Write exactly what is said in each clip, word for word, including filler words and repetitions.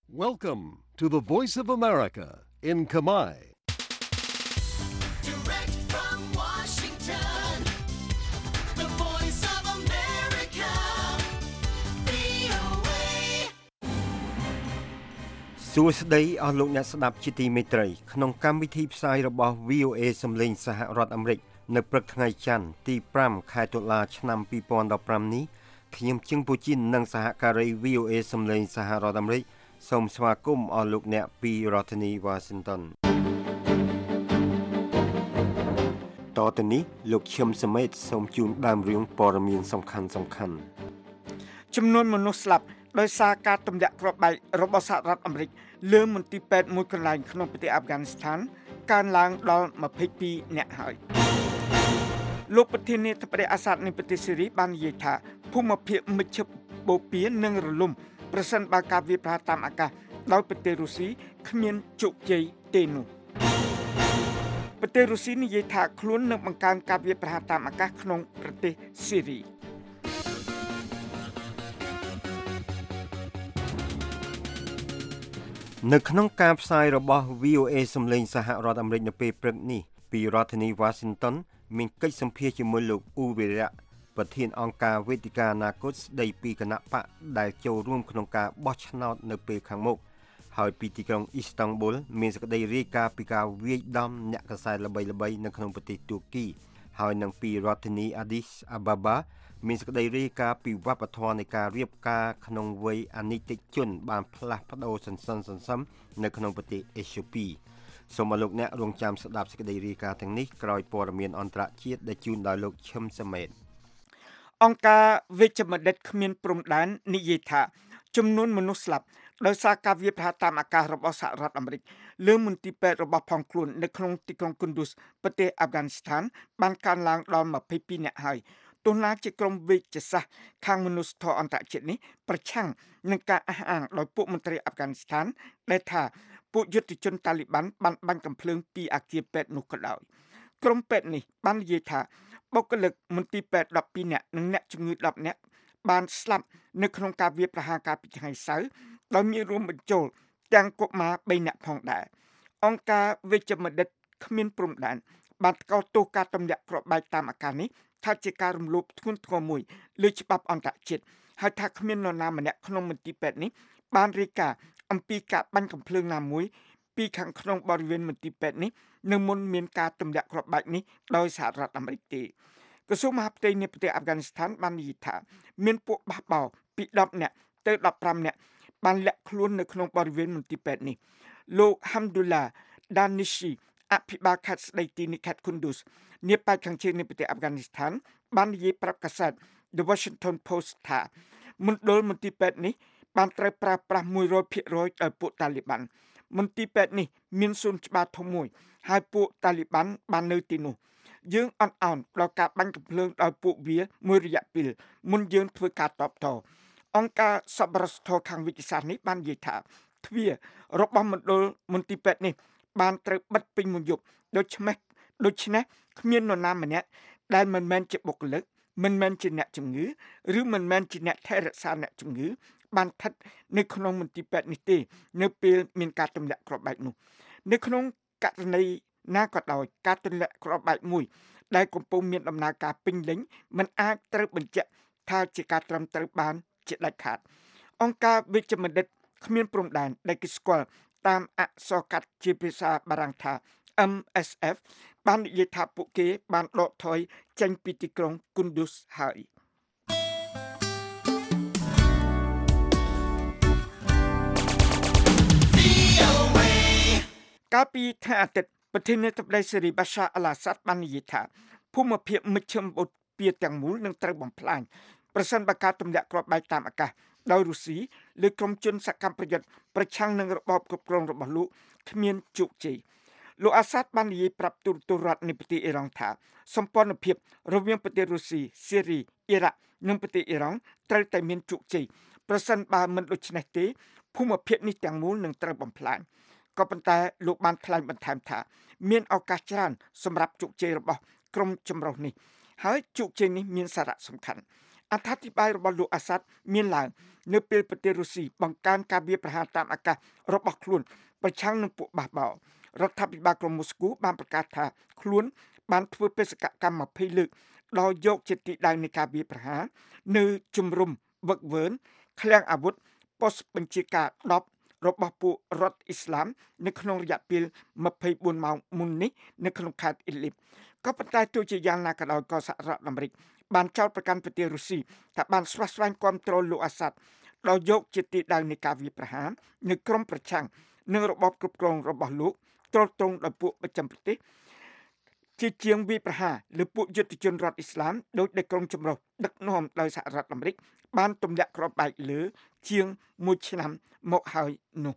Welcome to the Voice of America in Kamai. Direct from Washington, the Voice of America, វី អូ เอសួស្តីអស់លោកអ្នកស្ដាប់ជាទីមេត្រីក្នុងកម្មវិធីផ្សាយរបស់ វី អូ เอ សំឡេងសហរដ្ឋអាមេរិកនៅព្រឹកថ្ងៃច័ន្ទទីfiveខែតុលាឆ្នាំtwenty fifteenនេះខ្ញុំជឹងពូជីននិងសហការី វី អូ เอ សំឡេងសហរដ្ឋអាមេរិកសូមស្វាគមន៍អស់លោកអ្នកពីរដ្ឋធានី Washington តទៅនេះលោកឈឹមសមេតសូមជូនដើមរឿងព័ត៌មានសំខាន់សំខាន់ចំនួនមនុស្សស្លាប់ដោយសារការទម្លាក់គ្រាប់បែករបស់សហរដ្ឋអាមេរិកលើមន្ទីរពេទ្យមួយកន្លែងក្នុងប្រទេសអាហ្វហ្គានីស្ថានកើនឡើងដល់twenty-twoនាក់ហើយលោកប្រធានាធិបតីអាសាដនៃប្រទេសស៊េរីបាននិយាយថាភូមិភាគមជ្ឈបូព៌ានឹងរលំប្រសិនបើការវាយប្រហារតាមអាកាសដោយប្រទេសរុស្ស៊ីគ្មានជោគជ័យទេនោះប្រទេសរុស្ស៊ីនិយាយថាខ្លួននឹងបង្កើនការវាយប្រហារតាមអាកាសក្នុងប្រទេសស៊េរីនៅក្នុងការផ្សាយរបស់ វី អូ เอ សំឡេងសហរដ្ឋអាមេរិកនៅពេលព្រឹកនេះពីរដ្ឋធានី Washington មានកិច្ចសម្ភាសជាមួយលោកអ៊ូវីរៈប្រធានអង្គការវេទិកាអនាគតស្ដីពីគណៈបកដែលចូលរួមក្នុងការបោះឆ្នោតនៅពេលខាងមុខហើយពីទីក្រុងអ៊ីស្តង់ប៊ុលមានសេចក្តីរាយការណ៍ពីការវាយដំអ្នកកសែតល្បីៗនៅក្នុងប្រទេសទួរគីហើយនឹងពីរដ្ឋធានី Addis Ababa មានសេចក្តីរាយការណ៍ពីវប្បធម៌នៃការរៀបការក្នុងវ័យអនិច្ចជនបានផ្លាស់ប្ដូរសន្សឹមសន្សឹមនៅក្នុងប្រទេសអេត្យូពីសូមអរលោកអ្នករងចាំស្ដាប់សេចក្តីរាយការណ៍ទាំងនេះក្រោយព័ត៌មានអន្តរជាតិដែលជូនដោយលោកឈឹមសមេតអង្គការវិជ្ជបណ្ឌិតគ្មានព្រំដែននិយាយថាចំនួនមនុស្សស្លាប់ដោយសារការវាយប្រហារតាមអាកាសរបស់សហរដ្ឋអាមេរិកលើមន្ទីរពេទ្យរបស់ផងខ្លួននៅក្នុងទីក្រុងគុនឌូសប្រទេសអាហ្វហ្គានីស្ថានបានកើនឡើងដល់twenty-twoនាក់ហើយទោះណាជាក្រុមវិទ្យាសាស្ត្រខាងមនុស្សធម៌អន្តរជាតិនេះប្រឆាំងនឹងការអះអាងដោយពួកមន្ត្រីអាហ្វហ្គានីស្ថានដែលថាពួកយុទ្ធជនតាលីប៊ាន់បានបាញ់កាំភ្លើងពីអគារពេទ្យនោះក៏ដោយក្រុមពេទ្យនេះបាននិយាយថាបុគ្គលិកមន្ទីរពេទ្យtwelveនាក់និងអ្នកជំងឺtenនាក់បានស្លាប់នៅក្នុងការវាយប្រហារកាលពីថ្ងៃសៅរ៍ដោយមានរួមបញ្ចូលទាំងកុមារthreeនាក់ផងដែរអង្គការវិជ្ជបណ្ឌិតគ្មានព្រំដែនបានថ្កោលទោសការទម្លាក់គ្រាប់បែកតាមអាកាសនេះថាជាការរំលោភធ្ងន់ធ្ងរមួយលើច្បាប់អន្តរជាតិហើយថាគ្មាននរណាម្នាក់ក្នុងមន្ទីរពេទ្យនេះបានរាយការណ៍អំពីការបាញ់កាំភ្លើងណាមួយពីខាងក្នុងបរិវេណមន្ទីរពេទ្យនេះនៅមុនមានការទម្លាក់គ្រាប់បែកនេះដោយសហរដ្ឋអាមេរិកទេក្រសួងមហាផ្ទៃនៃប្រទេសអាហ្វហ្គានីស្ថានបាននិយាយថាមានពួកបះបោរពីtenនាក់ទៅfifteenនាក់បានលាក់ខ្លួននៅក្នុងបរិវេណមន្ទីរពេទ្យនេះលោក Hamdullah Danishi អភិបាលខេត្តស្ដីទីនៃខេត្ត Kunduz នាប៉ែកខាងជើងនៃប្រទេសអាហ្វហ្គានីស្ថានបាននិយាយប្រាប់កាសែត The Washington Post ថាមណ្ឌលមន្ទីរពេទ្យនេះបានត្រូវប្រើប្រាស់one hundred percent ដោយពួកតាលីប៊ាន់មន្ទីរពេទ្យនេះមានសួនច្បារធំមួយហើយពួកតាលីប៊ាន់បាននៅទីនោះយើងអត់ឱនដល់ការបាញ់កាំភ្លើងដោយពួកវាមួយរយៈពេលមុនយើងធ្វើការតបតអង្គការសប្បុរសធម៌ខាងវិទ្យាសាស្ត្រនេះបាននិយាយថាទ្វាររបស់មណ្ឌលមន្ទីរពេទ្យនេះបានត្រូវបិទពេញមួយយប់ដូច្នេះដូច្នេះគ្មាននរណាម្នាក់ដែលមិនមែនជាបុគ្គលិកមិនមែនជាអ្នកជំងឺឬមិនមែនជាអ្នកថែរក្សាអ្នកជំងឺបានស្ថិតនៅក្នុងមន្ទីរពេទ្យនេះទេនៅពេលមានការទម្លាក់គ្រាប់បែកនោះនៅក្នុងករណីណាក៏ដោយការទម្លាក់គ្រាប់បែកមួយដែលកំពុងមានដំណើរការពេញលេញមិនអាចត្រូវបញ្ជាក់ថាជាការត្រឹមត្រូវបានជាដាច់ខាតអង្គការវិជ្ជបណ្ឌិតគ្មានព្រំដែនដែលគេស្គាល់តាមអក្សរកាត់ជាភាសាបារាំងថា M S F បាននិយាយថាពួកគេបានដកថយចេញពីទីក្រុង Kunduz ហើយកាលពីថ្ងៃអាទិត្យប្រធានាធិបតីស៊េរី Bashar al-Assad បាននិយាយថាភូមិភាគមជ្ឈមបូព៌ាទាំងមូលនឹងត្រូវបំផ្លាញប្រសិនបើការទម្លាក់គ្រាប់បែកតាមអាកាសដោយរុស្ស៊ីលើក្រុមជនសកម្មប្រយុទ្ធប្រឆាំងនឹងរបបគ្រប់គ្រងរបស់លោកគ្មានជោគជ័យលោកអាសាដបាននិយាយប្រាប់ទូរទស្សន៍រដ្ឋនៃប្រទេសអ៊ីរ៉ង់ថាសម្ព័ន្ធភាពរវាងប្រទេសរុស្ស៊ីស៊េរីអ៊ីរ៉ាក់និងប្រទេសអ៊ីរ៉ង់ត្រូវតែមានជោគជ័យប្រសិនបើមិនដូច្នេះទេភូមិភាគនេះទាំងមូលនឹងត្រូវបំផ្លាញក៏ប៉ុន្តែលោកបានថ្លែងបន្ថែមថាមានឱកាសច្រើនសម្រាប់ជោគជ័យរបស់ក្រុមចម្រុះនេះហើយជោគជ័យនេះមានសារៈសំខាន់អត្ថាធិប្បាយរបស់លោកអាសាត់មានឡើងនៅពេលប្រទេសរុស្ស៊ីបង្កើនការវាយប្រហារតាមអាកាសរបស់ខ្លួនប្រឆាំងនឹងពួកបះបោររដ្ឋាភិបាលក្រុងមូស្គូបានប្រកាសថាខ្លួនបានធ្វើបេសកកម្មยี่สิบលើកដោយយកជាទីដៅនៃការវាយប្រហារនៅជំរំវឹកវើនឃ្លាំងអាវុធប៉ុស្តិ៍បញ្ជាការដប់របស់ពួករដ្ឋអ៊ីស្លាមនៅក្នុងរយៈពេលยี่สิบสี่ម៉ោងមុននេះនៅក្នុងខេត្តអ៊ីលីបក៏ប៉ុន្តែទោះជាយ៉ាងណាក៏ដោយក៏សហរដ្ឋអាមេរិកបានចោទប្រកាន់ប្រទេសរុស្ស៊ីថាបានស្វះស្វែងគាំទ្រលោកអាសាត់ដោយយកជាទីដៅនៃការវាយប្រហារនៅក្រុមប្រឆាំងនឹងរបបគ្រប់គ្រងរបស់លោកទ្រទ្រង់ដោយពួកប្រចាំប្រទេសជាជាងវាយប្រហារលើពួកយុទ្ធជនរដ្ឋអ៊ីស្លាមដោយដែលក្រុមចម្រុះដឹកនាំដោយសហរដ្ឋអាមេរិកបានទម្លាក់គ្រាប់បែកលើជាងមួយឆ្នាំមកហើយនោះ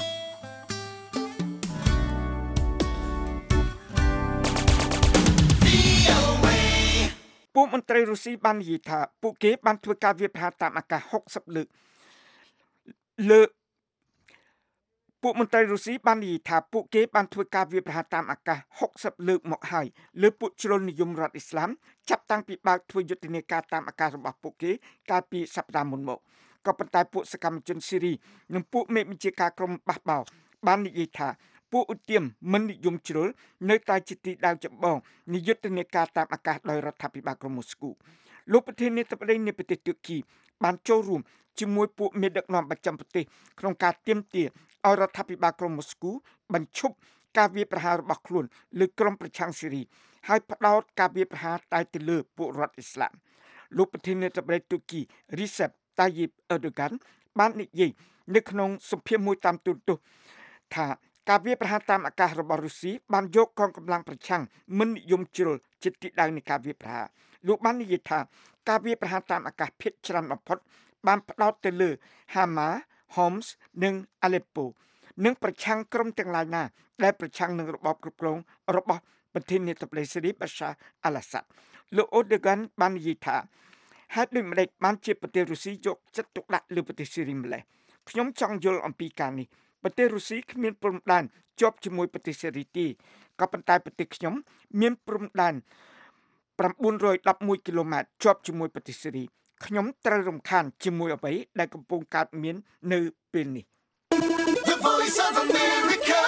ពួកមន្ត្រីរុស្ស៊ីបាននិយាយថាពួកគេបានធ្វើការវាយប្រហារតាមអាកាសsixtyលើកលើពួកមន្ត្រីរុស្ស៊ីបាននិយាយថាពួកគេបានធ្វើការវាយប្រហារតាមអាកាសsixtyលើកមកហើយលើពួកជ្រុលនិយមរដ្ឋអ៊ីស្លាមចាប់តាំងពីបើកធ្វើយុទ្ធនាការតាមអាកាសរបស់ពួកគេកាលពីសប្តាហ៍មុនមកក៏ប៉ុន្តែពួកសកម្មជនស៊ីរីនិងពួកមេបញ្ជាការក្រុមបះបោរបាននិយាយថាពួកឧទាមមិននិយមជ្រុលនៅតែជាទីដៅចម្បងនៃយុទ្ធនាការតាមអាកាសដោយរដ្ឋាភិបាលក្រុងមូស្គូលោកប្រធានាធិបតីនៃប្រទេសទួរគីបានចូលរួមជាមួយពួកមេដឹកនាំប្រចាំប្រទេសក្នុងការទាមទារឲ្យរដ្ឋាភិបាលក្រុងមូស្គូបញ្ឈប់ការវាយប្រហាររបស់ខ្លួនលើក្រុមប្រឆាំងស៊ីរីហើយផ្ដោតការវាយប្រហារតែទៅលើពួករដ្ឋអ៊ីស្លាមលោកប្រធានាធិបតីទួរគី Recep Tayyip Erdogan បាននិយាយនៅក្នុងសម្ភារមួយតាមទូរទស្សន៍ថាការវាយប្រហារតាមអាកាសរបស់រុស្ស៊ីបានយកកងកម្លាំងប្រឆាំងមិននិយមជ្រុលជាទីដៅនៃការវាយប្រហារលោកបាននិយាយថាការវាយប្រហារតាមអាកាសភាគច្រើនបំផុតបានផ្ដោតទៅលើ Hama, Homs និង Aleppo និងប្រឆាំងក្រុមទាំងឡាយណាដែលប្រឆាំងនឹងរបបគ្រប់គ្រងរបស់ប្រធានាធិបតីស៊េរី Bashar al-Assad លោក Erdogan បាននិយាយថាហេតុដូចម្តេចបានជាប្រទេសរុស្ស៊ីយកចិត្តទុកដាក់លើប្រទេសស៊េរីម្ល៉េះខ្ញុំចង់យល់អំពីការនេះប្រទេសរុស្ស៊ីគ្មានព្រំដែនជាប់ជាមួយប្រទេសស៊េរីទេក៏ប៉ុន្តែប្រទេសខ្ញុំមានព្រំដែនnine hundred elevenគីឡូម៉ែត្រជាប់ជាមួយប្រទេសស៊េរីខ្ញុំត្រូវរំខានជាមួយអ្វីដែលកំពុងកើតមាននៅពេលនេះ The Voice of America,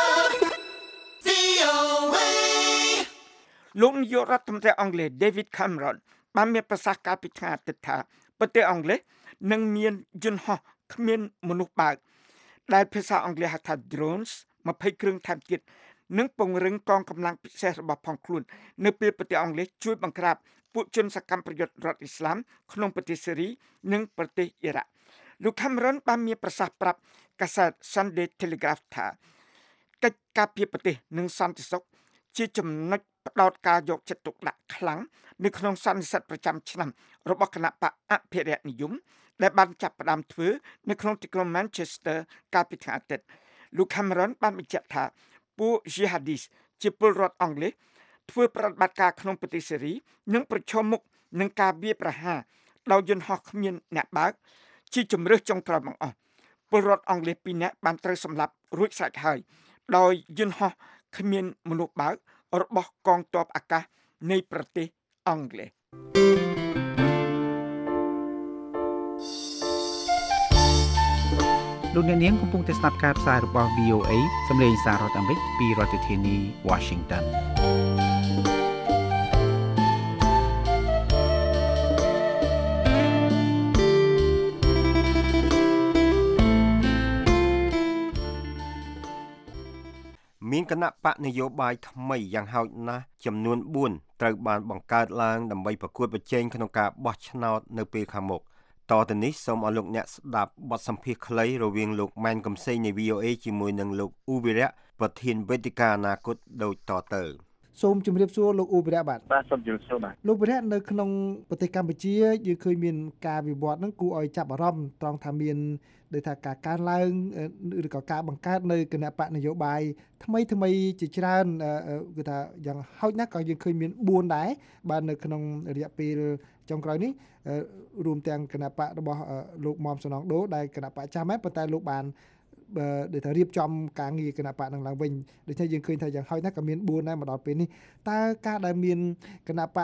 V O A លោកនាយករដ្ឋមន្ត្រីអង់គ្លេស David Cameron បានមានប្រសាសន៍កាលពីថ្ងៃអាទិត្យថាប្រទេសអង់គ្លេសនឹងមានយន្តហោះគ្មានមនុស្សបើកដែលភាសាអង់គ្លេសហៅថា drones twentyគ្រឿងថែមទៀតនិងពង្រឹងកងកម្លាំងពិសេសរបស់ផងខ្លួននៅពេលប្រទេសអង់គ្លេសជួយបង្ក្រាបពួកជនសកម្មប្រយុទ្ធរដ្ឋអ៊ីស្លាមក្នុងប្រទេសស៊េរីនិងប្រទេសអ៊ីរ៉ាក់លោក Cameron បានមានប្រសាសន៍ប្រាប់កាសែត Sunday Telegraph ថាកិច្ចការពារប្រទេសនិងសន្តិសុខជាចំណុចផ្ដោតការយកចិត្តទុកដាក់ខ្លាំងនៅក្នុងសន្និសីទប្រចាំឆ្នាំរបស់គណៈបកអភិរក្សនិយមដែលបានចាប់ផ្ដើមធ្វើនៅក្នុងទីក្រុង Manchester កាលពីថ្ងៃអាទិត្យលោក Cameron បានបញ្ជាក់ថាពួក Jihadis ជាពលរដ្ឋអង់គ្លេសធ្វើប្រតិបត្តិការក្នុងប្រទេសស៊េរីនិងប្រឈមមុខនឹងការវាយប្រហារដោយយន្តហោះគ្មានអ្នកបើកជាជំរើសចុងក្រោយបង្អស់ពលរដ្ឋអង់គ្លេសtwoនាក់បានត្រូវសម្លាប់រួចស្រេចហើយដោយយន្តហោះគ្មានមនុស្សបើករបស់កងទ័ពអាកាសនៃប្រទេសអង់គ្លេសលោកអ្នកនាងកំពុងតែស្ដាប់ការផ្សាយរបស់ V O A សម្លេងសាររដ្ឋអាមេរិកពីរដ្ឋធានី Washington មានគណៈបកនយោបាយថ្មីយ៉ាងហោចណាស់ចំនួនfourត្រូវបានបង្កើតឡើងដើម្បីប្រកួតប្រជែងក្នុងការបោះឆ្នោតនៅពេលខាងមុខតទៅនេះសូមឲ្យលោកអ្នកស្ដាប់បទសម្ភាសន៍ខ្លីរវាងលោកម៉ែនកំសែងនៃ V O A ជាមួយនឹងលោកអ៊ូវីរៈប្រធានវេទិកាអនាគតដូចតទៅសូមជម្រាបសួរលោកអ៊ូវីរៈបាទបាទសូមជម្រាបសួរបាទលោកវីរៈនៅក្នុងប្រទេសកម្ពុជាយើងឃើញមានការវិវត្តហ្នឹងគួរឲ្យចាប់អារម្មណ៍ត្រង់ថាមានដោយថាការកើនឡើងឬក៏ការបង្កើតនៅគណៈបកនយោបាយថ្មីថ្មីជាច្រើនគឺថាយ៉ាងហោចណាស់ក៏យើងឃើញមានfourដែរបាទនៅក្នុងរយៈពេលចុងក្រោយនេះរួមទាំងគណៈបករបស់លោកមុំសំណងដូដែលគណៈបកចាស់មែនប៉ុន្តែលោកបានដូចថារៀបចំការងារគណៈបកនឹងឡើងវិញដូច្នេះយើងឃើញថាយ៉ាងហោចណាស់ក៏មានfourដែរមកដល់ពេលនេះតើការដែលមានគណៈបក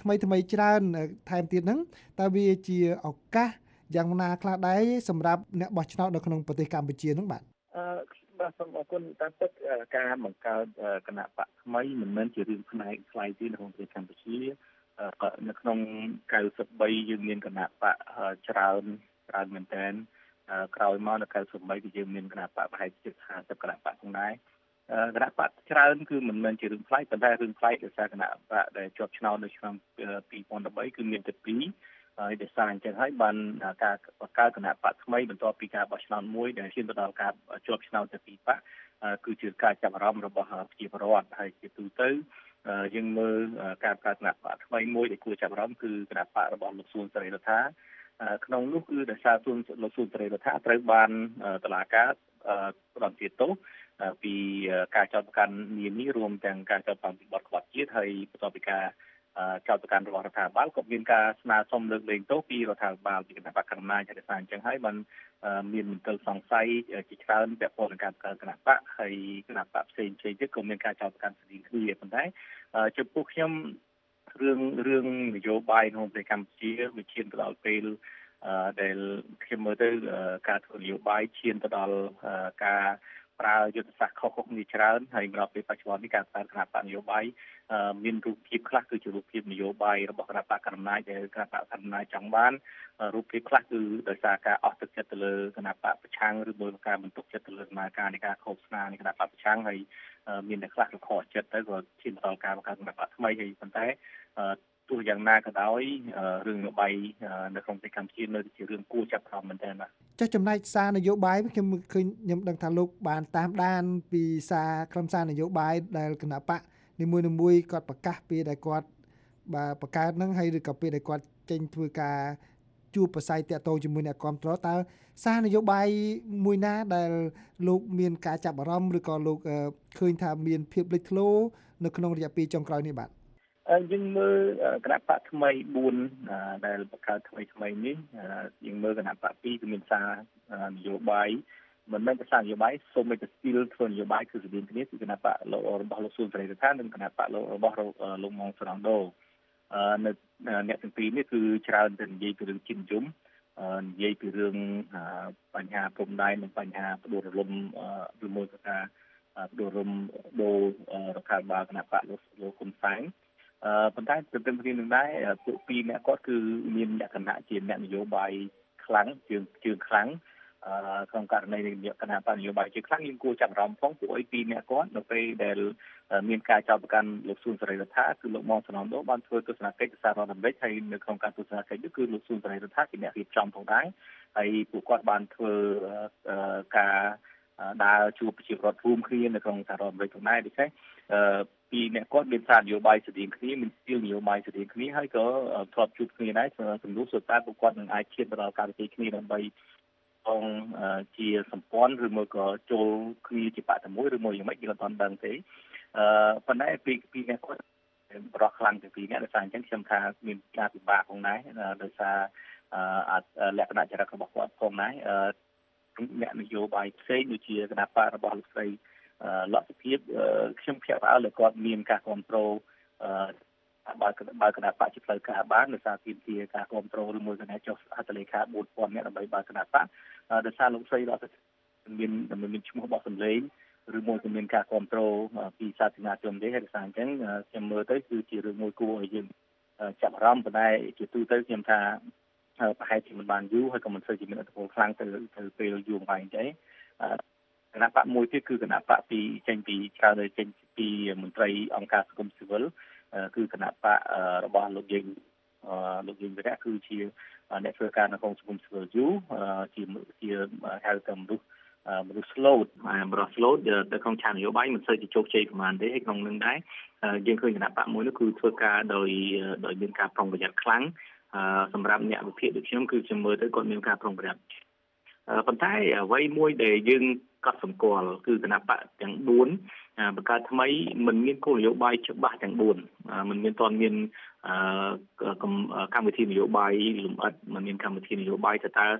ថ្មីថ្មីច្រើនថែមទៀតហ្នឹងតើវាជាឱកាសយ៉ាងណាខ្លះដែរសម្រាប់អ្នកបោះឆ្នោតនៅក្នុងប្រទេសកម្ពុជាហ្នឹងបាទអឺបាទសូមអរគុណតាមពិតការបង្កើតគណៈបកថ្មីមិនមែនជារឿងផ្នែកខ្លៃទេនៅក្នុងប្រទេសកម្ពុជានៅក្នុងកៅសិបបីយើងមានគណៈបកច្រើនច្រើនមែនទែនក្រោយមកនៅកៅសិបបីគឺយើងមានគណៈបកប្រហែលជាហាសិបគណៈបកផងដែរគណៈបកច្រើនគឺមិនមែនជារឿងផ្លែកប៉ុន្តែរឿងផ្លែកដោយសារគណៈបកដែលជាប់ឆ្នោតនៅឆ្នាំពីរពាន់បីគឺមានតែពីរហើយដោយសារអញ្ចឹងហើយបានការបង្កើតគណៈបកថ្មីបន្ទាប់ពីការបោះឆ្នោតមួយដែលឈានទៅដល់ការជាប់ឆ្នោតទៅពីបកគឺជាការចាប់អារម្មណ៍របស់ប្រជាពលរដ្ឋហើយជាទូទៅយើងមើលការបង្កើតគណៈបកថ្មីមួយដែលគួរចាប់អារម្មណ៍គឺគណៈបករបស់លោកសួនសេរីរដ្ឋាក្នុងនោះគឺដោយសារសួនលោកសួនសេរីរដ្ឋាត្រូវបានតុលាការផ្តន្ទាទោសពីការចោទប្រកាន់នានារួមទាំងការចោទប្រកាន់ពីបទក្បត់ជាតិហើយបន្ទាប់ពីការចោទប្រកាន់របស់រដ្ឋាភិបាលក៏មានការស្នើសុំលើកលែងទោសពីរដ្ឋាភិបាលពីគណៈបកកណ្ដាលអំណាចហើយសារអញ្ចឹងហើយបានមានមន្ទិលសង្ស័យជាច្រើនពាក់ព័ន្ធនឹងការបង្កើតគណៈបកហើយគណៈបកផ្សេងៗទៀតក៏មានការចោទប្រកាន់ស្តីងគ្នាប៉ុន្តែចំពោះខ្ញុំរឿងរឿងនយោបាយក្នុងប្រទេសកម្ពុជាវាឈានទៅដល់ពេលដែលខ្ញុំមើលទៅការធ្វើនយោបាយឈានទៅដល់ការប្រើយុទ្ធសាស្ត្រខុសៗគ្នាច្រើនហើយមកដល់ពេលបច្ចុប្បន្ននេះការបង្កើតគណៈបកនយោបាយមានរូបភាពខ្លះគឺជារូបភាពនយោបាយរបស់គណៈបកកណ្ដាលអំណាចដែលគណៈបកកណ្ដាលអំណាចចង់បានរូបភាពខ្លះគឺដោយសារការអស់ទឹកចិត្តទៅលើគណៈបកប្រឆាំងឬមួយការបន្ទុកចិត្តទៅលើដំណើរការនៃការខុសស្នានៃគណៈបកប្រឆាំងហើយមានតែខ្លះរខចិត្តទៅក៏ឈានដល់ការបង្កើតគណៈបកថ្មីហើយប៉ុន្តែទោះយ៉ាងណាក៏ដោយរឿងនយោបាយនៅក្នុងប្រទេសកម្ពុជានៅជារឿងគួរចាប់អារម្មណ៍មែនទែនបាទចុះចំណែកសារនយោបាយខ្ញុំឃើញខ្ញុំដឹងថាលោកបានតាមដានពីសារខ្លឹមសារនយោបាយដែលគណៈបកនីមួយៗគាត់ប្រកាសពីដែលគាត់បាទបង្កើតហ្នឹងហើយឬក៏ពីដែលគាត់ចេញធ្វើការជួបប្រស័យតាក់ទងជាមួយអ្នកគ្រប់គ្រងតើសារនយោបាយមួយណាដែលលោកមានការចាប់អារម្មណ៍ឬក៏លោកឃើញថាមានភាពលេចធ្លោនៅក្នុងរយៈពេលចុងក្រោយនេះបាទយើងមើលគណៈបកថ្មីបួនដែលបង្កើតថ្មីថ្មីនេះយើងមើលគណៈបកពីរគឺមានសារនយោបាយមិនមែនតែសារនយោបាយសូម្បីតែស្ទីលធ្វើនយោបាយគឺស្តីងគ្នាគឺគណៈបករបស់លោកសួនសេរីរដ្ឋានិងគណៈបករបស់លោកម៉ុងស្រង់ដូនៅអ្នកទាំងពីរនេះគឺច្រើនតែនិយាយពីរឿងជាតិនិយមនិយាយពីរឿងបញ្ហាព្រំដែននិងបញ្ហាផ្ដួលរលំឬមួយក៏ថាផ្ដួលរលំដូររដ្ឋាភិបាលគណៈបកលោកលោកហ៊ុនសែនអឺប៉ុន្តែទន្ទឹមគ្នានឹងដែរពួកពីរអ្នកគាត់គឺមានលក្ខណៈជាអ្នកនយោបាយខ្លាំងជើងជើងខ្លាំងអឺក្នុងករណីនៃគណៈបកនយោបាយជាខ្លាំងយើងគួរចាប់អារម្មណ៍ផងពួកអីពីរអ្នកគាត់នៅពេលដែលមានការចោទប្រកាន់លោកសួនសេរីរដ្ឋាគឺលោកម៉ុងសំណងដូបានធ្វើទស្សនកិច្ចទៅសហរដ្ឋអាមេរិកហើយនៅក្នុងការទស្សនកិច្ចនេះគឺលោកសួនសេរីរដ្ឋាជាអ្នករៀបចំផងដែរហើយពួកគាត់បានធ្វើការដើរជួបប្រជាពលរដ្ឋរួមគ្នានៅក្នុងសហរដ្ឋអាមេរិកផងដែរដូច្នេះអឺពីអ្នកគាត់មានសារនយោបាយស្តីងគ្នាមានស្ទីលនយោបាយស្តីងគ្នាហើយក៏ធ្លាប់ជួបគ្នាដែរសំណួរសុទ្ធតែពួកគាត់នឹងអាចឈានទៅដល់ការវិភាគគ្នាដើម្បីអង្គជាសម្ព័ន្ធឬមួយក៏ចូលគ្នាជាបកតែមួយឬមួយយ៉ាងម៉េចគេក៏អត់ដឹងទេអឺប៉ុន្តែពីពីអ្នកគាត់ប្រោះខ្លាំងទៅពីអ្នកដោយសារអញ្ចឹងខ្ញុំថាមានការពិបាកផងដែរដោយសារលក្ខណៈចរិតរបស់គាត់ផងដែរអ្នកនយោបាយផ្សេងដូចជាគណៈបករបស់លោកស្រីលក្ខភាពខ្ញុំភ្ជាប់ផ្អើលលើគាត់មានការគ្រប់គ្រងបើបើគណៈបកជាផ្លូវការបានដោយសារទាមទារការគ្រប់គ្រងឬមួយគណៈចុះហត្ថលេខាបួនពាន់នាក់ដើម្បីបើគណៈបកដោយសារលោកស្រីលក្ខមានមានឈ្មោះបោះសម្លេងឬមួយក៏មានការគ្រប់គ្រងពីសាធារណជនទេហើយដោយសារអញ្ចឹងខ្ញុំមើលទៅគឺជារឿងមួយគួរឲ្យយើងចាប់អារម្មណ៍ប៉ុន្តែជាទូទៅខ្ញុំថាប្រហែលជាមិនបានយូរហើយក៏មិនសូវជាមានឥទ្ធិពលខ្លាំងទៅទៅពេលយូរអង្វែងទេគណៈបកមួយទៀតគឺគណៈបកពីចេញពីច្រើនទៅចេញពីមន្ត្រីអង្គការសង្គមស៊ីវិលគឺគណៈបករបស់លោកយើងលោកយើងវិរៈគឺជាអ្នកធ្វើការនៅក្នុងសង្គមស៊ីវិលយូរជាជាហៅថាមនុស្សមនុស្ស slot មនុស្ស slot នៅក្នុងឆាននយោបាយមិនសូវជាជោគជ័យប្រហែលទេហើយក្នុងនឹងដែរយើងឃើញគណៈបកមួយនោះគឺធ្វើការដោយដោយមានការប្រុងប្រយ័ត្នខ្លាំងសម្រាប់អ្នកវិភាគដូចខ្ញុំគឺខ្ញុំមើលទៅគាត់មានការប្រុងប្រយ័ត្នប៉ុន្តែអ្វីមួយដែលយើងកត់សម្គាល់គឺគណៈបកទាំងបួនបង្កើតថ្មីមិនមានគោលនយោបាយច្បាស់ទាំងបួនមិនមានតន់មានកម្មវិធីនយោបាយលម្អិតមិនមានកម្មវិធីនយោបាយទៅតើហ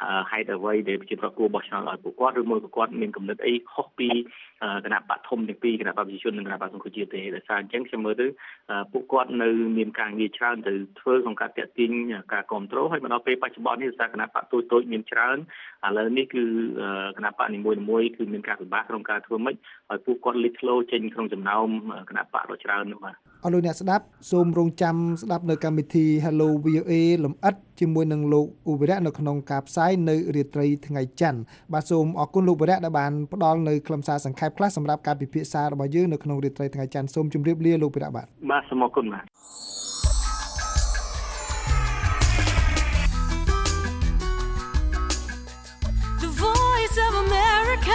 ហេតុអ្វីដែលប្រជាពលរដ្ឋគួរបោះឆ្នោតឲ្យពួកគាត់ឬមួយក៏គាត់មានគំនិតអីខុសពីគណៈបកធំទាំងពីរគណៈបកប្រជាជននិងគណៈបកសង្គ្រោះជាតិទេដោយសារអញ្ចឹងខ្ញុំមើលទៅពួកគាត់នៅមានការងារច្រើនទៅធ្វើក្នុងការតាក់ទាញការគ្រប់គ្រងហើយមកដល់ពេលបច្ចុប្បន្ននេះដោយសារគណៈបកតូចតូចមានច្រើនឥឡូវនេះគឺគណៈបកនីមួយៗគឺមានការពិបាកក្នុងការធ្វើម៉េចឲ្យពួកគាត់លេចធ្លោចេញក្នុងចំណោមគណៈបកដ៏ច្រើននោះបាទអរលោកអ្នកស្ដាប់សូមរងចាំស្ដាប់នៅកម្មវិធី Hello វី អូ เอ លំអិតជាមួយនឹងលោកឧបរៈនៅក្នុងការផ្សាយនៅរាត្រីថ្ងៃច័ន្ទបាទសូមអរគុណលោកឧបរៈដែលបានផ្ដល់នៅខ្លឹមសារសង្ខេបខ្លះសម្រាប់ការពិភាក្សារបស់យើងនៅក្នុងរាត្រីថ្ងៃច័ន្ទសូមជម្រាបលាលោកឧបរៈបាទបាទសូមអរគុណបាទ The Voice of America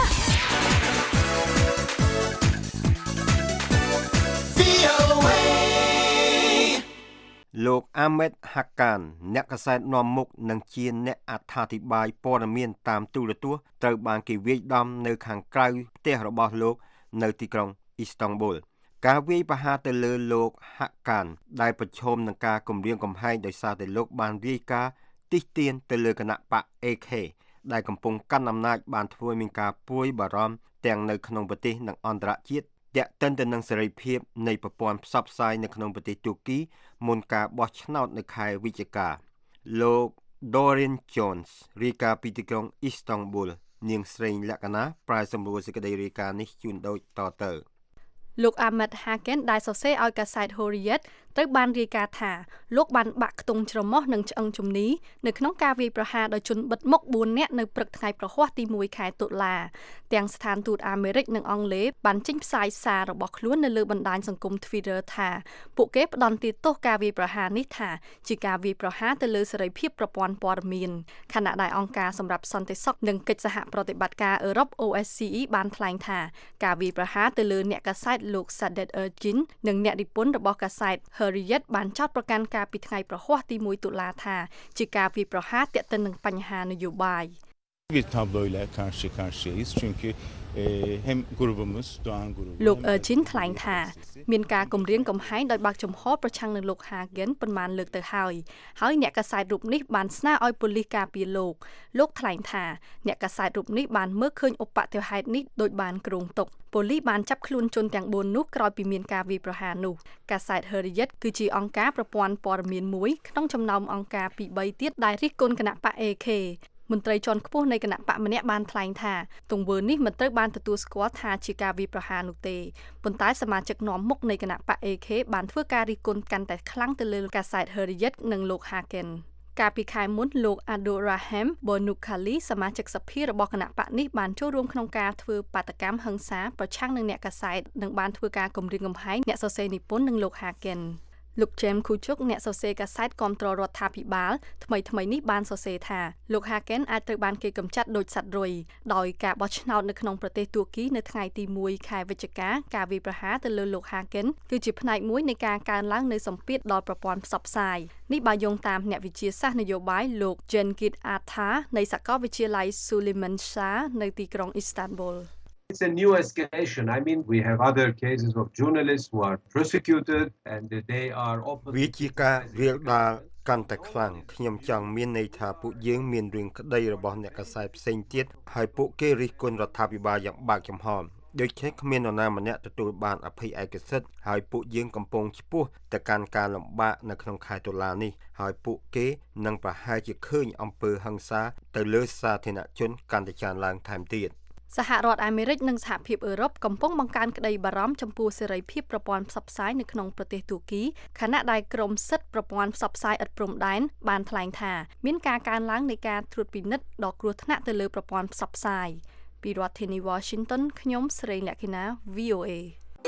លោកអាមេតហាក់កានអ្នកកាសែតនាំមុខនិងជាអ្នកអត្ថាធិប្បាយព័ត៌មានតាមទូរទស្សន៍ត្រូវបានគេវាយដំនៅខាងក្រៅផ្ទះរបស់លោកនៅទីក្រុងអ៊ីស្តង់ប៊ុលការវាយប្រហារទៅលើលោកហាក់កានដែលប្រឈមនឹងការគំរាមកំហែងដោយសារតែលោកបានរាយការណ៍ទាស់ទានទៅលើគណៈបក เอ เค ដែលកំពុងកាន់អំណាចបានធ្វើមានការពួយបារម្ភទាំងនៅក្នុងប្រទេសនិងអន្តរជាតិទាក់ទិនទៅនឹងសេរីភាពនៃប្រព័ន្ធផ្សព្វផ្សាយនៅក្នុងប្រទេសទូគីមុនការបោះឆ្នោតនៅខែវិច្ឆិកាលោក Dorian Jones រាយការណ៍ពីទីក្រុងអ៊ីស្តង់ប៊ុលនាងស្រីលក្ខណាប្រាយសម្រួលសេចក្តីរាយការណ៍នេះជូនដូចតទៅលោក Ahmed Haken ដែលសរសេរឲ្យកាសែត Hurriyet ត្រូវបានរាយការណ៍ថាលោកបានបាក់ខ្ទង់ច្រមុះនិងឆ្អឹងជំនីនៅក្នុងការវាយប្រហារដោយជនបិទមុខបួននាក់នៅព្រឹកថ្ងៃប្រហ័សទីមួយខែតុលាទាំងស្ថានទូតអាមេរិកនិងអង់គ្លេសបានចេញផ្សាយសាររបស់ខ្លួននៅលើបណ្ដាញសង្គម Twitter ថាពួកគេផ្ដន់ទោសការវាយប្រហារនេះថាជាការវាយប្រហារទៅលើសេរីភាពប្រព័ន្ធព័ត៌មានខណៈដែលអង្គការសម្រាប់សន្តិសុខនិងកិច្ចសហប្រតិបត្តិការអឺរ៉ុប អូ អេស ซี អ៊ី បានថ្លែងថាការវាយប្រហារទៅលើអ្នកកាសែតលោក Sadet Ergin និងអ្នកនិពន្ធរបស់កាសែត Hurriyet បានចោទប្រកាន់ការពីថ្ងៃប្រហ័សទីមួយតុលាថាជាការវាយប្រហារទាក់ទិននឹងបញ្ហានយោបាយ Bir tabloyla karşı karşıyayız çünkü e, hem grubumuz Doğan grubu លោក Ergin ថ្លែងថាមានការគំរាមកំហែងដោយបើកចំហប្រឆាំងនឹងលោក Hagen ប៉ុន្មានលើកទៅហើយហើយអ្នកកាសែតរូបនេះបានស្នើឲ្យប៉ូលីសការពារលោកលោកថ្លែងថាអ្នកកាសែតរូបនេះបានមើលឃើញឧបទ្ទវហេតុនេះដោយបានគ្រោងទុកប៉ូលីសបានចាប់ខ្លួនជនទាំងបួននោះក្រោយពីមានការវាយប្រហារនោះកាសែត Hurriyet គឺជាអង្គការប្រព័ន្ធព័ត៌មានមួយក្នុងចំណោមអង្គការពីរបីទៀតដែលរិះគន់គណៈបក เอ เค មន្ត្រីជាន់ខ្ពស់នៃគណៈបកម្នាក់បានថ្លែងថាទង្វើនេះមិនត្រូវបានទទួលស្គាល់ថាជាការវាយប្រហារនោះទេប៉ុន្តែសមាជិកនាំមុខនៃគណៈបក เอ เค បានធ្វើការរិះគន់កាន់តែខ្លាំងទៅលើកាសែត Hurriyet និងលោក Haken កាលពីខែមុនលោក Abdulrahman Bonukhali សមាជិកសភារបស់គណៈបកនេះបានចូលរួមក្នុងការធ្វើបាតកម្មហិង្សាប្រឆាំងនឹងអ្នកកាសែតនិងបានធ្វើការគំរាមកំហែងអ្នកសរសេរនិពន្ធនិងលោក Hakenលោក James Kuchuk អ្នកសរសេរកាសែតគាំទ្ររដ្ឋាភិបាលថ្មីថ្មីនេះបានសរសេរថាលោក Haken អាចត្រូវបានគេកម្ចាត់ដោយសត្វរុយដោយការបោះឆ្នោតនៅក្នុងប្រទេសទួរគីនៅថ្ងៃទីមួយខែវិច្ឆិកាការវាយប្រហារទៅលើលោក Haken គឺជាផ្នែកមួយនៃការកើនឡើងនៃសម្ពាធដល់ប្រព័ន្ធផ្សព្វផ្សាយនេះបើយោងតាមអ្នកវិទ្យាសាស្ត្រនយោបាយលោក Jengid Athar នៃសាកលវិទ្យាល័យ Suleiman Shah នៅទីក្រុង Istanbul It's a new escalation. I mean, we have other cases of journalists who are prosecuted and they are open. វាជាការរាលដាលកាន់តែខ្លាំងខ្ញុំចង់មានន័យថាពួកយើងមានរឿងក្តីរបស់អ្នកកាសែតផ្សេងទៀតហើយពួកគេរិះគន់រដ្ឋាភិបាលយ៉ាងបើកចំហដូច្នេះគ្មាននរណាម្នាក់ទទួលបានអភ័យឯកសិទ្ធិហើយពួកយើងកំពុងឆ្ពោះទៅកាន់ការលំបាកនៅក្នុងខែតុលានេះហើយពួកគេនឹងប្រហែលជាឃើញអំពើហិង្សាទៅលើសាធារណជនកាន់តែច្រើនឡើងថែមទៀតសហរដ្ឋអាមេរិកនិងសហភាពអឺរ៉ុបកំពុងបង្កើនក្តីបារម្ភចំពោះសេរីភាពប្រព័ន្ធផ្សព្វផ្សាយនៅក្នុងប្រទេសទួរគីខណៈដែលក្រមសិទ្ធិប្រព័ន្ធផ្សព្វផ្សាយឥតព្រំដែនបានថ្លែងថាមានការកើនឡើងនៃការត្រួតពិនិត្យដ៏គ្រោះថ្នាក់ទៅលើប្រព័ន្ធផ្សព្វផ្សាយពីរដ្ឋធានី Washington ខ្ញុំស្រីលក្ខិណា វី អូ เอ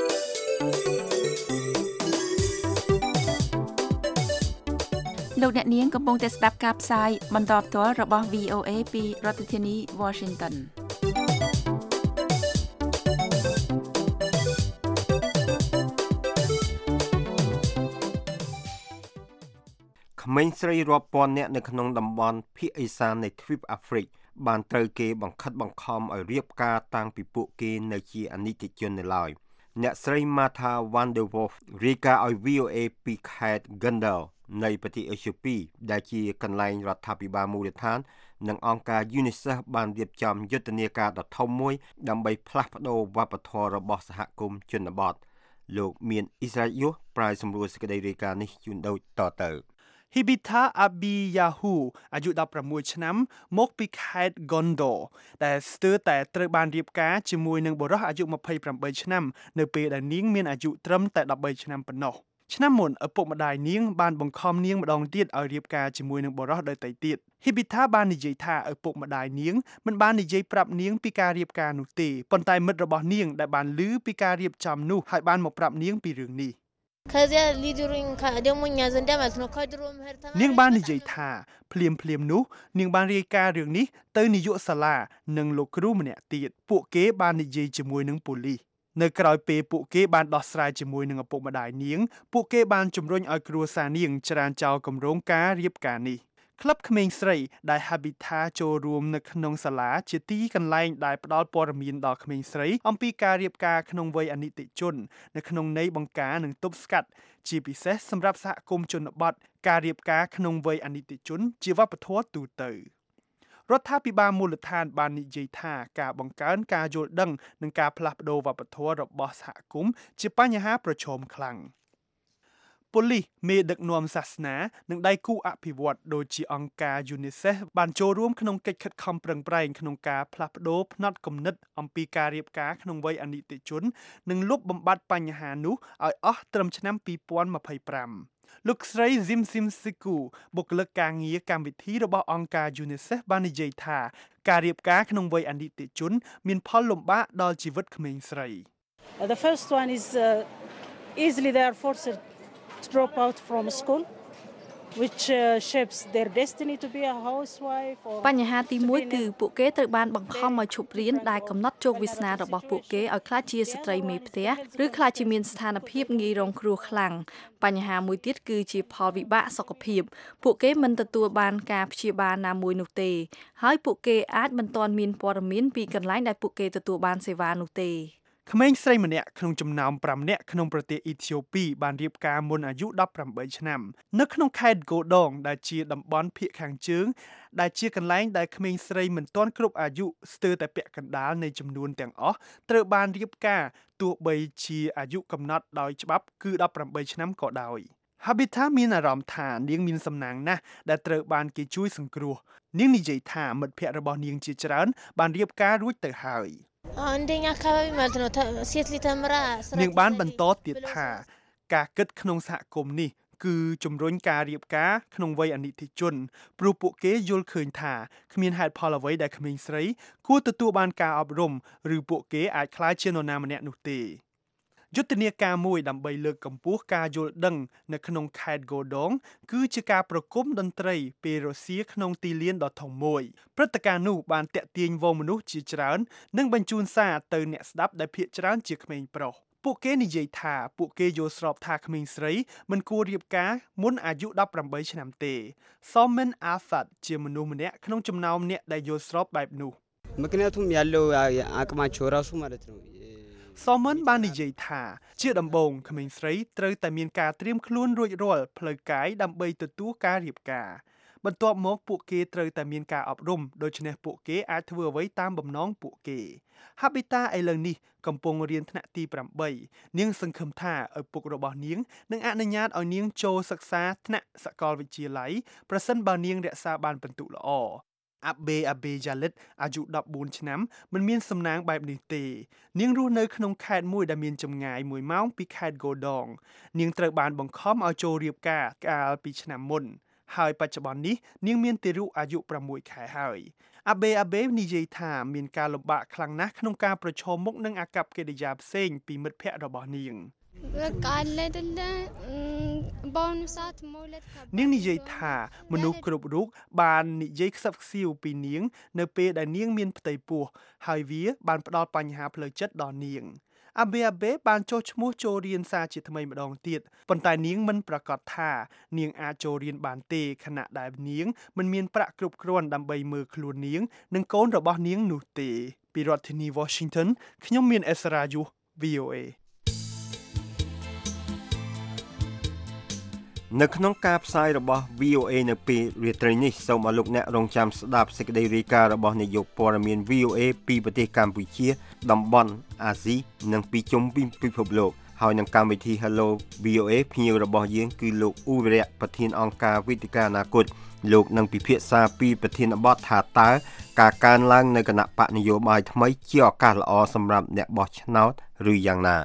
លោកអ្នកនាងកំពុងតែស្ដាប់ការផ្សាយបន្តផ្ទាល់របស់ វី អូ เอ ពីរដ្ឋធានី Washington ក្មេងស្រីរាប់ពាន់នាក់នៅក្នុងតំបន់ភាគឦសាននៃទ្វីបអាហ្វ្រិកបានត្រូវគេបង្ខិតបង្ខំឲ្យរៀបការតាំងពីពួកគេនៅជាអនិច្ចជននៅឡើយអ្នកស្រី Martha van der Wolf រាយការណ៍ឲ្យ វី អូ เอ ពីខេត្ត Gundy នៃប្រទេសអេត្យូពីដែលជាកន្លែងរដ្ឋាភិបាលមូលដ្ឋាននិងអង្គការ UNICEF បានរៀបចំយុទ្ធនាការដ៏ធំមួយដើម្បីផ្លាស់ប្តូរវប្បធម៌របស់សហគមន៍ជនបទលោកមានអ៊ីស្រាអែលប្រាយសម្រួលសេចក្តីរាយការណ៍នេះជូនដូចតទៅ Hibita Abiyahu អាយុដប់ប្រាំមួយឆ្នាំមកពីខេត្ត Gondo ដែលស្ទើរតែត្រូវបានរៀបការជាមួយនឹងបុរសអាយុម្ភៃប្រាំបីឆ្នាំនៅពេលដែលនាងមានអាយុត្រឹមតែដប់បីឆ្នាំប៉ុណ្ណោះឆ្នាំមុនឪពុកម្ដាយនាងបានបង្ខំនាងម្ដងទៀតឲ្យរៀបការជាមួយនឹងបុរសដទៃទៀត Hibita បាននិយាយថាឪពុកម្ដាយនាងមិនបាននិយាយប្រាប់នាងពីការរៀបការនោះទេប៉ុន្តែមិត្តរបស់នាងដែលបានឮពីការរៀបចំនោះហើយបានមកប្រាប់នាងពីរឿងនេះនាងបាននិយាយថាភ្លាមភ្លាមនោះនាងបានរាយការណ៍រឿងនេះទៅនាយកសាលានិងលោកគ្រូម្នាក់ទៀតពួកគេបាននិយាយជាមួយនឹងប៉ូលីសនៅក្រោយពេលពួកគេបានដោះស្រាយជាមួយនឹងឪពុកម្ដាយនាងពួកគេបានជំរុញឲ្យគ្រួសារនាងច្រានចោលគម្រោងការរៀបការនេះក្លឹបក្មេងស្រីដែល Habita ចូលរួមនៅក្នុងសាលាជាទីកន្លែងដែលផ្ដល់ព័ត៌មានដល់ក្មេងស្រីអំពីការរៀបការក្នុងវ័យអនិច្ចជននៅក្នុងន័យបង្ការនិងទប់ស្កាត់ជាពិសេសសម្រាប់សហគមន៍ជនបទការរៀបការក្នុងវ័យអនិច្ចជនជាវប្បធម៌ទូទៅរដ្ឋាភិបាលមូលដ្ឋានបាននិយាយថាការបង្កើនការយល់ដឹងនិងការផ្លាស់ប្ដូរវប្បធម៌របស់សហគមន៍ជាបញ្ហាប្រឈមខ្លាំងប៉ូលីសមេដឹកនាំសាសនានិងដៃគូអភិវឌ្ឍន៍ដូចជាអង្គការ UNICEF បានចូលរួមក្នុងកិច្ចខិតខំប្រឹងប្រែងក្នុងការផ្លាស់ប្ដូរផ្នត់គំនិតអំពីការរៀបការក្នុងវ័យអនិច្ចជននិងលុបបំបាត់បញ្ហានោះឲ្យអស់ត្រឹមឆ្នាំពីរពាន់ម្ភៃប្រាំលោកស្រី Zim Sim Siku បុគ្គលិកការងារកម្មវិធីរបស់អង្គការ UNICEF បាននិយាយថាការរៀបការក្នុងវ័យអនិច្ចជនមានផលលំបាកដល់ជីវិតក្មេងស្រី The first one is uh, easily they are forced to drop out from school which uh, shapes their destiny to be a housewife or បញ្ហាទីមួយគឺពួកគេត្រូវបានបង្ខំឲ្យឈប់រៀនដែលកំណត់ជោគវាសនារបស់ពួកគេឲ្យក្លាយជាស្ត្រីមេផ្ទះឬក្លាយជាមានស្ថានភាពងាយរងគ្រោះខ្លាំងបញ្ហាមួយទៀតគឺជាផលវិបាកសុខភាពពួកគេមិនទទួលបានការព្យាបាលណាមួយនោះទេហើយពួកគេអាចមិនទាន់មានព័ត៌មានពីកន្លែងដែលពួកគេទទួលបានសេវានោះទេក្មេងស្រីម្នាក់ក្នុងចំណោមប្រាំនាក់ក្នុងប្រទេសអ៊ីធីអូពីបានរៀបការមុនអាយុដប់ប្រាំបីឆ្នាំនៅក្នុងខេត្ត Godong ដែលជាតំបន់ភាគខាងជើងដែលជាកន្លែងដែលក្មេងស្រីមិនទាន់គ្រប់អាយុស្ទើរតែពាក់កណ្ដាលនៃចំនួនទាំងអស់ត្រូវបានរៀបការទោះបីជាអាយុកំណត់ដោយច្បាប់គឺដប់ប្រាំបីឆ្នាំក៏ដោយ Habita មានអារម្មណ៍ថានាងមានសំណាងណាស់ដែលត្រូវបានគេជួយសង្គ្រោះនាងនិយាយថាមិត្តភ័ក្តិរបស់នាងជាច្រើនបានរៀបការរួចទៅហើយនាងបានបន្តទៀតថាការគិតក្នុងសហគមន៍នេះគឺជំរុញការរៀបការក្នុងវ័យអនិច្ចជនព្រោះពួកគេយល់ឃើញថាគ្មានហេតុផលអ្វីដែលក្មេងស្រីគួរទទួលបានការអប់រំឬពួកគេអាចក្លាយជានរណាម្នាក់នោះទេយុទ្ធនាការមួយដើម្បីលើកកម្ពស់ការយល់ដឹងនៅក្នុងខេត្ត Godong គឺជាការប្រគំតន្ត្រីពេលរសៀលក្នុងទីលានដ៏ធំមួយព្រឹត្តិការណ៍នោះបានទាក់ទាញវងមនុស្សជាច្រើននិងបញ្ជូនសារទៅអ្នកស្ដាប់ដែលភាគច្រើនជាក្មេងប្រុសពួកគេនិយាយថាពួកគេយល់ស្របថាក្មេងស្រីមិនគួររៀបការមុនអាយុដប់ប្រាំបីឆ្នាំទេ Salman Afat ជាមនុស្សម្នាក់ក្នុងចំណោមអ្នកដែលយល់ស្របបែបនោះ ምክንያቱም ያለው አቅማቸው ራሱ ማለት ነው Salman បាននិយាយថាជាដំបូងក្មេងស្រីត្រូវតែមានការត្រៀមខ្លួនរួចរាល់ផ្លូវកាយដើម្បីទទួលការរៀបការបន្ទាប់មកពួកគេត្រូវតែមានការអប់រំដូច្នេះពួកគេអាចធ្វើអ្វីតាមបំណងពួកគេ Habita ឥឡូវនេះកំពុងរៀនថ្នាក់ទីប្រាំបីនាងសង្ឃឹមថាឪពុករបស់នាងនឹងអនុញ្ញាតឲ្យនាងចូលសិក្សាថ្នាក់សាកលវិទ្យាល័យប្រសិនបើនាងរក្សាបានពិន្ទុល្អអាបេអាបេយ៉ាលិតអាយុដប់បួនឆ្នាំមិនមានសំណាងបែបនេះទេនាងរស់នៅក្នុងខេត្តមួយដែលមានចម្ងាយមួយម៉ោងពីខេត្ត Godong នាងត្រូវបានបង្ខំឲ្យចូលរៀបការកាលពីឆ្នាំមុនហើយបច្ចុប្បន្ននេះនាងមានទារកអាយុប្រាំមួយខែហើយអាបេអាបេនិយាយថាមានការលំបាកខ្លាំងណាស់ក្នុងការប្រឈមមុខនឹងអាកប្បកិរិយាផ្សេងពីមិត្តភ័ក្តិរបស់នាងនាងនិយាយថាមនុស្សគ្រប់រូបបាននិយាយខ្សឹបខ្សៀវពីនាងនៅពេលដែលនាងមានផ្ទៃពោះហើយវាបានផ្ដល់បញ្ហាផ្លូវចិត្តដល់នាងអាបេអាបេបានចុះឈ្មោះចូលរៀនសារជាថ្មីម្ដងទៀតប៉ុន្តែនាងមិនប្រកាសថានាងអាចចូលរៀនបានទេខណៈដែលនាងមិនមានប្រាក់គ្រប់គ្រាន់ដើម្បីមើលខ្លួននាងនិងកូនរបស់នាងនោះទេពីរដ្ឋធានី Washington ខ្ញុំមានអេសរ៉ាយុ វី អូ เอនៅក្នុងការផ្សាយរបស់ V O A នៅពេលរាត្រីនេះសូមឲ្យលោកអ្នករងចាំស្ដាប់សេចក្តីរាយការណ៍របស់នាយកព័ត៌មាន V O A ពីប្រទេសកម្ពុជាតំបន់អាស៊ីនិងពីជុំវិញពិភពលោកហើយនឹងកម្មវិធី Hello V O A ភ្ញៀវរបស់យើងគឺលោកអ៊ូវិរៈប្រធានអង្គការវេទិកាអនាគតលោកនឹងពិភាក្សាពីប្រធានបទថាតើការកើនឡើងនៅគណៈបកនយោបាយថ្មីជាឱកាសល្អសម្រាប់អ្នកបោះឆ្នោតឬយ៉ាងណា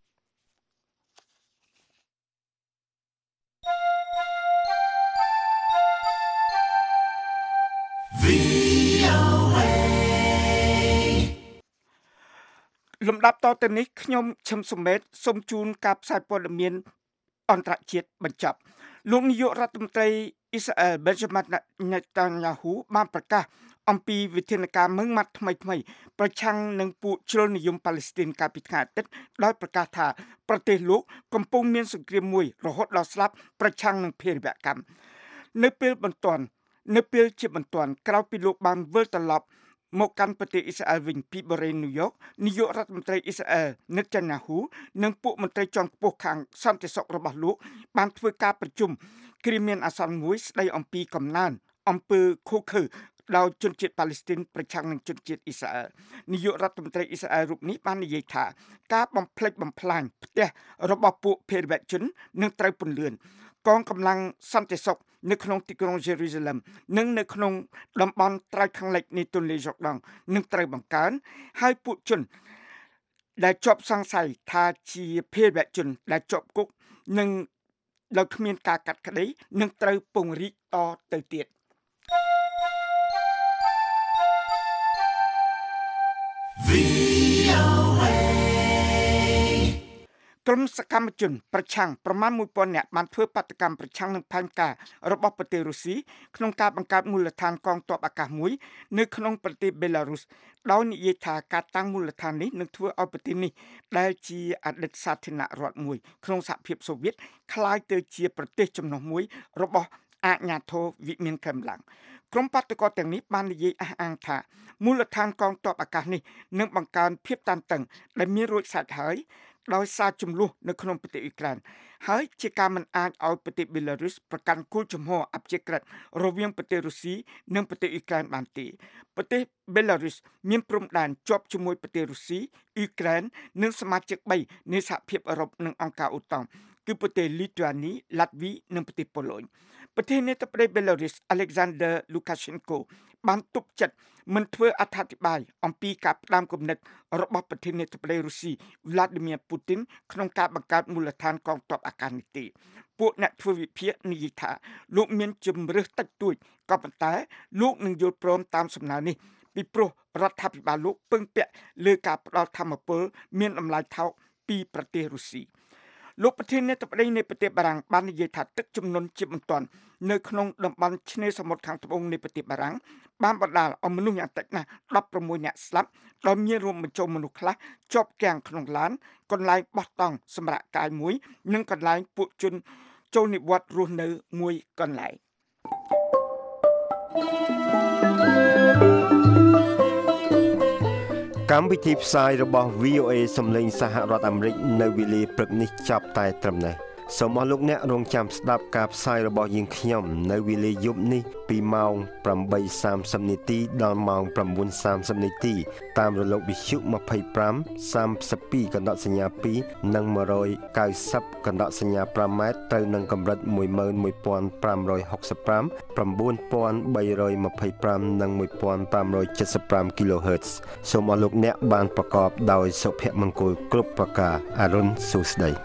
លំដាប់តទៅនេះខ្ញុំឈឹមសុមេតសូមជូនការផ្សាយព័ត៌មានអន្តរជាតិបញ្ចប់លោកនាយករដ្ឋមន្ត្រីអ៊ីស្រាអែល Benjamin Netanyahu បានប្រកាសអំពីវិធានការម៉ឺងម៉ាត់ថ្មីថ្មីប្រឆាំងនឹងពួកជ្រុលនិយមប៉ាឡេស្ទីនកាលពីថ្ងៃអាទិត្យដោយប្រកាសថាប្រទេសលោកកំពុងមានសង្គ្រាមមួយរហូតដល់ស្លាប់ប្រឆាំងនឹងភេរវកម្មនៅពេលបន្ទាន់នៅពេលជាបន្ទាន់ក្រោយពីលោកបានវិលត្រឡប់មកកាន់ប្រទេសអ៊ីស្រាអែលវិញពីបូរេនញូវយ៉កនាយករដ្ឋមន្ត្រីអ៊ីស្រាអែល Netanyahu និងពួកមន្ត្រីជាន់ខ្ពស់ខាងសន្តិសុខរបស់លោកបានធ្វើការប្រជុំគ្រាមានអាសន្នមួយស្ដីអំពីកំណើនអំពើឃោឃៅដោយជនជាតិប៉ាឡេស្ទីនប្រឆាំងនឹងជនជាតិអ៊ីស្រាអែលនាយករដ្ឋមន្ត្រីអ៊ីស្រាអែលរូបនេះបាននិយាយថាការបំផ្លិចបំផ្លាញផ្ទះរបស់ពួកភេរវជននឹងត្រូវពន្លឿនកងកម្លាំងសន្តិសុខនៅក្នុងទីក្រុងយេរូសាឡឹមនិងនៅក្នុងតំបន់ត្រើយខាងលិចនៃទន្លេយ៉ូដង់នឹងត្រូវបង្កើនហើយពួកជនដែលជាប់សង្ស័យថាជាភេរវជនដែលជាប់គុកនឹងដោយគ្មានការកាត់ក្តីនឹងត្រូវពង្រីកតទៅទៀតក្រុមសកម្មជនប្រឆាំងប្រមាណមួយពាន់នាក់បានធ្វើបាតកម្មប្រឆាំងនឹងផែនការរបស់ប្រទេសរុស្ស៊ីក្នុងការបង្កើតមូលដ្ឋានកងទ័ពអាកាសមួយនៅក្នុងប្រទេសបេឡារុសដោយនិយាយថាការតាំងមូលដ្ឋាននេះនឹងធ្វើឲ្យប្រទេសនេះដែលជាអតីតសាធារណរដ្ឋមួយក្នុងសហភាពសូវៀតក្លាយទៅជាប្រទេសចំណុះមួយរបស់អាជ្ញាធរវិមានក្រមឡាំងក្រុមបាតកោទាំងនេះបាននិយាយអះអាងថាមូលដ្ឋានកងទ័ពអាកាសនេះនឹងបង្កើនភាពតានតឹងដែលមានរួចស្រេចហើយដោយសារចំនួននៅក្នុងប្រទេសអ៊ុយក្រែនហើយជាការមិនអាចឲ្យប្រទេសបេឡារុសប្រកាន់គោលជំហរអព្យាក្រឹតរវាងប្រទេសរុស្ស៊ីនិងប្រទេសអ៊ុយក្រែនបានទេប្រទេសបេឡារុសមានព្រំដែនជាប់ជាមួយប្រទេសរុស្ស៊ីអ៊ុយក្រែននិងសមាជិកបីនៃសហភាពអឺរ៉ុបនិងអង្គការអូតង់គឺប្រទេសលីទុអានីឡាតវីនិងប្រទេសប៉ូឡូញប្រធានាធិបតីបេឡារុស Alexander Lukashenko បានទប់ចិត្តមិនធ្វើអត្ថាធិប្បាយអំពីការផ្ដាំគំនិតរបស់ប្រធានាធិបតីរុស្ស៊ី Vladimir Putin ក្នុងការបង្កើតមូលដ្ឋានកងទ័ពអាកាសនេះទេពួកអ្នកធ្វើវិភាគនិយាយថាលោកមានជំរឿសតិចតួចក៏ប៉ុន្តែលោកនឹងយល់ព្រមតាមសំណើនេះពីព្រោះរដ្ឋាភិបាលលោកពឹងពាក់លើការផ្ដល់ធម្មពលមានតម្លៃថោកពីប្រទេសរុស្ស៊ីលោកប្រធានាធិបតីនៃប្រទេសបារាំងបាននិយាយថាទឹកជំនន់ជាបន្ទាន់នៅក្នុងតំបន់ឆ្នេរសមុទ្រខាងត្បូងនៃប្រទេសបារាំងបានបណ្ដាលឲ្យមនុស្សយ៉ាងតិចណាស់ដប់ប្រាំមួយនាក់ស្លាប់ដោយមានរួមបញ្ចូលមនុស្សខ្លះជាប់គាំងក្នុងឡានកន្លែងបោះតង់សម្រាប់កាយមួយនិងកន្លែងពួកជនចូលនិវត្តន៍រស់នៅមួយកន្លែងកម្មវិធីផ្សាយរបស់ V O A សំឡេងសហរដ្ឋអាមេរិកនៅវេលាព្រឹកនេះចាប់តែត្រឹមនេះសូមអរលោកអ្នករងចាំស្ដាប់ការផ្សាយរបស់យើងខ្ញុំនៅវេលាយប់នេះពីម៉ោង ប្រាំបីសាមសិប នាទីដល់ម៉ោង ប្រាំបួនសាមសិប នាទីតាមរលកវិទ្យុ ម្ភៃប្រាំ សាមសិបពីរ កណ្ដកសញ្ញាពីរនិង មួយរយកៅសិប កណ្ដកសញ្ញាប្រាំម៉ែត្រទៅនឹងកម្រិត មួយម៉ឺនមួយពាន់ប្រាំរយហុកសិបប្រាំ ប្រាំបួនពាន់បីរយម្ភៃប្រាំ និង មួយពាន់ប្រាំរយចិតសិបប្រាំ គីឡូហឺតซ์សូមអរលោកអ្នកបានប្រកបដោយសុភមង្គលគ្រប់ប្រការអរុនសួស្តី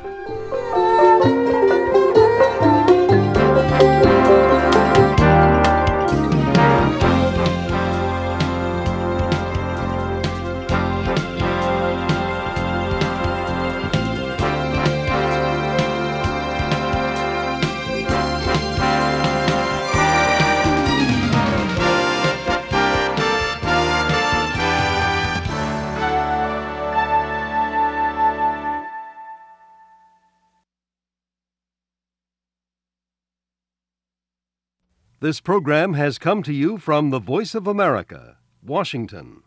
This program has come to you from the Voice of America, Washington.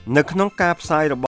នៅក្នុងការផ្សាយ